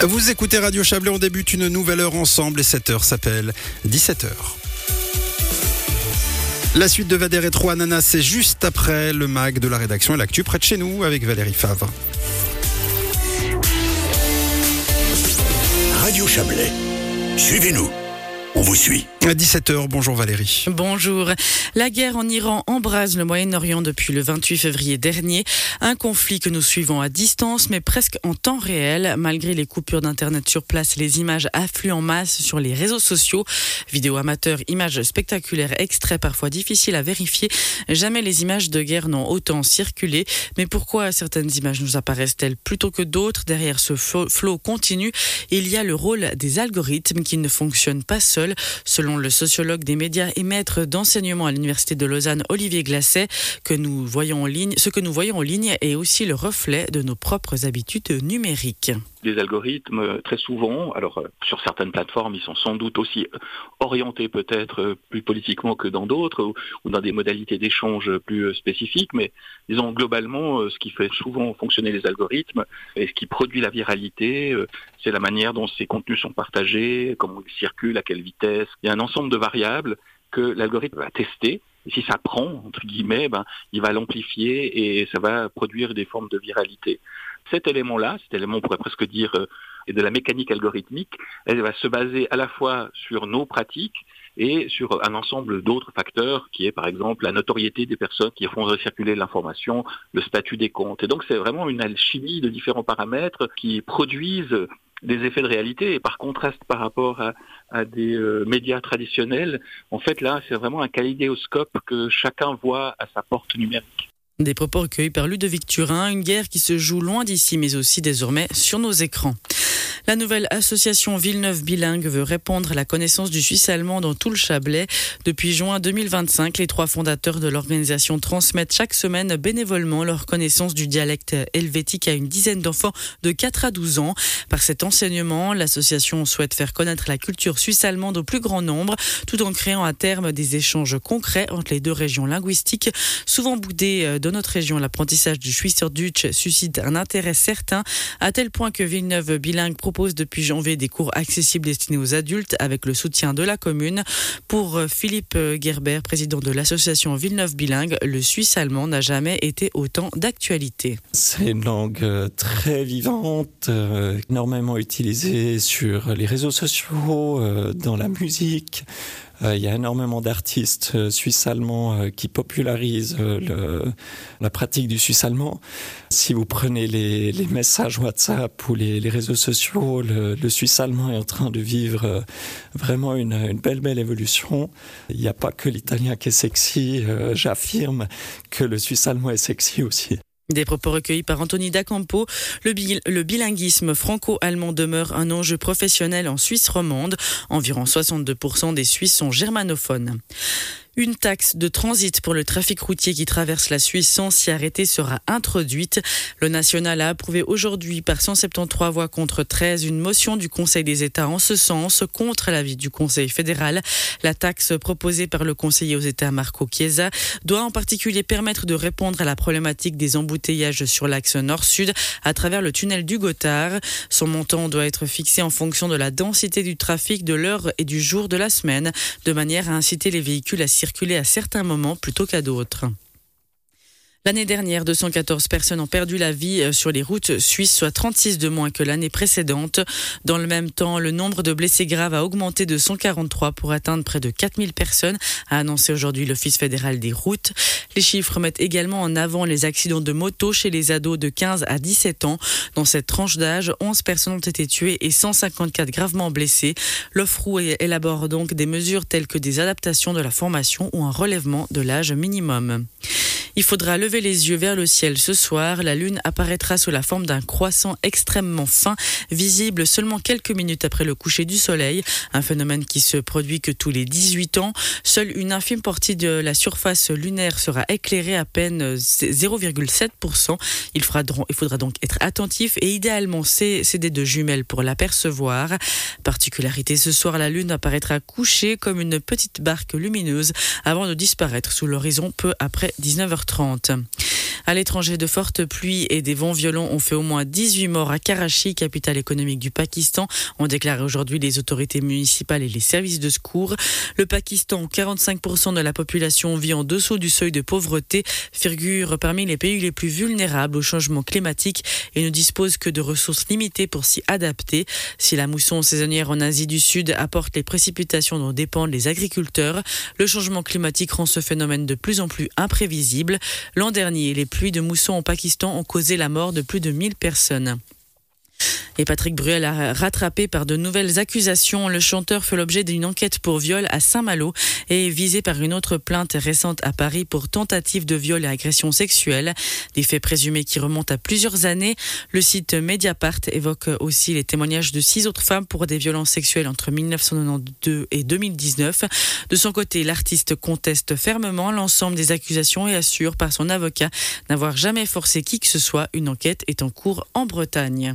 Vous écoutez Radio Chablais, on débute une nouvelle heure ensemble et cette heure s'appelle 17h. La suite de Vader et 3 Ananas, c'est juste après le mag de la rédaction et l'actu près de chez nous avec Valérie Favre. Radio Chablais, suivez-nous, on vous suit. À 17h, bonjour Valérie. Bonjour. La guerre en Iran embrase le Moyen-Orient depuis le 28 février dernier. Un conflit que nous suivons à distance, mais presque en temps réel. Malgré les coupures d'internet sur place, les images affluent en masse sur les réseaux sociaux. Vidéos amateurs, images spectaculaires, extraits parfois difficiles à vérifier. Jamais les images de guerre n'ont autant circulé. Mais pourquoi certaines images nous apparaissent-elles plutôt que d'autres? Derrière ce flot continu, il y a le rôle des algorithmes qui ne fonctionnent pas seuls. Selon le sociologue des médias et maître d'enseignement à l'université de Lausanne, Olivier Glasset, ce que nous voyons en ligne est aussi le reflet de nos propres habitudes numériques. Des algorithmes, très souvent, alors sur certaines plateformes, ils sont sans doute aussi orientés peut-être plus politiquement que dans d'autres, ou dans des modalités d'échange plus spécifiques, mais disons globalement, ce qui fait souvent fonctionner les algorithmes et ce qui produit la viralité, c'est la manière dont ces contenus sont partagés, comment ils circulent, à quelle vitesse. Il y a un ensemble de variables que l'algorithme va tester. Et si ça prend, entre guillemets, il va l'amplifier et ça va produire des formes de viralité. Cet élément, on pourrait presque dire, est de la mécanique algorithmique. Elle va se baser à la fois sur nos pratiques et sur un ensemble d'autres facteurs qui est par exemple la notoriété des personnes qui font circuler l'information, le statut des comptes. Et donc c'est vraiment une alchimie de différents paramètres qui produisent des effets de réalité. Et par contraste par rapport à des médias traditionnels, en fait là c'est vraiment un kaléidoscope que chacun voit à sa porte numérique. Des propos recueillis par Ludovic Turin, une guerre qui se joue loin d'ici mais aussi désormais sur nos écrans. La nouvelle association Villeneuve Bilingue veut répandre la connaissance du suisse allemand dans tout le Chablais. Depuis juin 2025, les 3 fondateurs de l'organisation transmettent chaque semaine bénévolement leur connaissance du dialecte helvétique à une dizaine d'enfants de 4 à 12 ans. Par cet enseignement, l'association souhaite faire connaître la culture suisse-allemande au plus grand nombre, tout en créant à terme des échanges concrets entre les deux régions linguistiques. Souvent boudé dans notre région, l'apprentissage du Schweizerdeutsch suscite un intérêt certain, à tel point que Villeneuve Bilingue propose depuis janvier des cours accessibles destinés aux adultes avec le soutien de la commune. Pour Philippe Gerber, président de l'association Villeneuve Bilingue, le suisse allemand n'a jamais été autant d'actualité. C'est une langue très vivante, énormément utilisée sur les réseaux sociaux, dans la musique. Il y a énormément d'artistes suisses-allemands qui popularisent la pratique du suisse-allemand. Si vous prenez les messages WhatsApp ou les réseaux sociaux, le suisse-allemand est en train de vivre vraiment une belle évolution. Il n'y a pas que l'italien qui est sexy, j'affirme que le suisse-allemand est sexy aussi. Des propos recueillis par Anthony Dacampo. Le bilinguisme franco-allemand demeure un enjeu professionnel en Suisse romande. Environ 62% des Suisses sont germanophones. Une taxe de transit pour le trafic routier qui traverse la Suisse sans s'y arrêter sera introduite. Le national a approuvé aujourd'hui par 173 voix contre 13 une motion du Conseil des États en ce sens, contre l'avis du Conseil fédéral. La taxe proposée par le conseiller aux États Marco Chiesa doit en particulier permettre de répondre à la problématique des embouteillages sur l'axe nord-sud à travers le tunnel du Gothard. Son montant doit être fixé en fonction de la densité du trafic, de l'heure et du jour de la semaine, de manière à inciter les véhicules à circuler à certains moments plutôt qu'à d'autres. L'année dernière, 214 personnes ont perdu la vie sur les routes suisses, soit 36 de moins que l'année précédente. Dans le même temps, le nombre de blessés graves a augmenté de 143 pour atteindre près de 4000 personnes, a annoncé aujourd'hui l'Office fédéral des routes. Les chiffres mettent également en avant les accidents de moto chez les ados de 15 à 17 ans. Dans cette tranche d'âge, 11 personnes ont été tuées et 154 gravement blessées. L'OFROU élabore donc des mesures telles que des adaptations de la formation ou un relèvement de l'âge minimum. Il faudra lever les yeux vers le ciel ce soir. La lune apparaîtra sous la forme d'un croissant extrêmement fin, visible seulement quelques minutes après le coucher du soleil. Un phénomène qui se produit que tous les 18 ans. Seule une infime partie de la surface lunaire sera éclairée, à peine 0,7%. Il faudra donc être attentif et idéalement céder de jumelles pour l'apercevoir. Particularité ce soir, la lune apparaîtra couchée comme une petite barque lumineuse avant de disparaître sous l'horizon peu après 19h30. 19h30. À l'étranger, de fortes pluies et des vents violents ont fait au moins 18 morts à Karachi, capitale économique du Pakistan, ont déclaré aujourd'hui les autorités municipales et les services de secours. Le Pakistan, où 45% de la population vit en dessous du seuil de pauvreté, figure parmi les pays les plus vulnérables au changement climatique et ne dispose que de ressources limitées pour s'y adapter. Si la mousson saisonnière en Asie du Sud apporte les précipitations dont dépendent les agriculteurs, le changement climatique rend ce phénomène de plus en plus imprévisible. L'an dernier, les pluies de mousson au Pakistan ont causé la mort de plus de 1000 personnes. Et Patrick Bruel a rattrapé par de nouvelles accusations. Le chanteur fait l'objet d'une enquête pour viol à Saint-Malo et est visé par une autre plainte récente à Paris pour tentative de viol et agression sexuelle. Des faits présumés qui remontent à plusieurs années. Le site Mediapart évoque aussi les témoignages de 6 autres femmes pour des violences sexuelles entre 1992 et 2019. De son côté, l'artiste conteste fermement l'ensemble des accusations et assure par son avocat n'avoir jamais forcé qui que ce soit. Une enquête est en cours en Bretagne.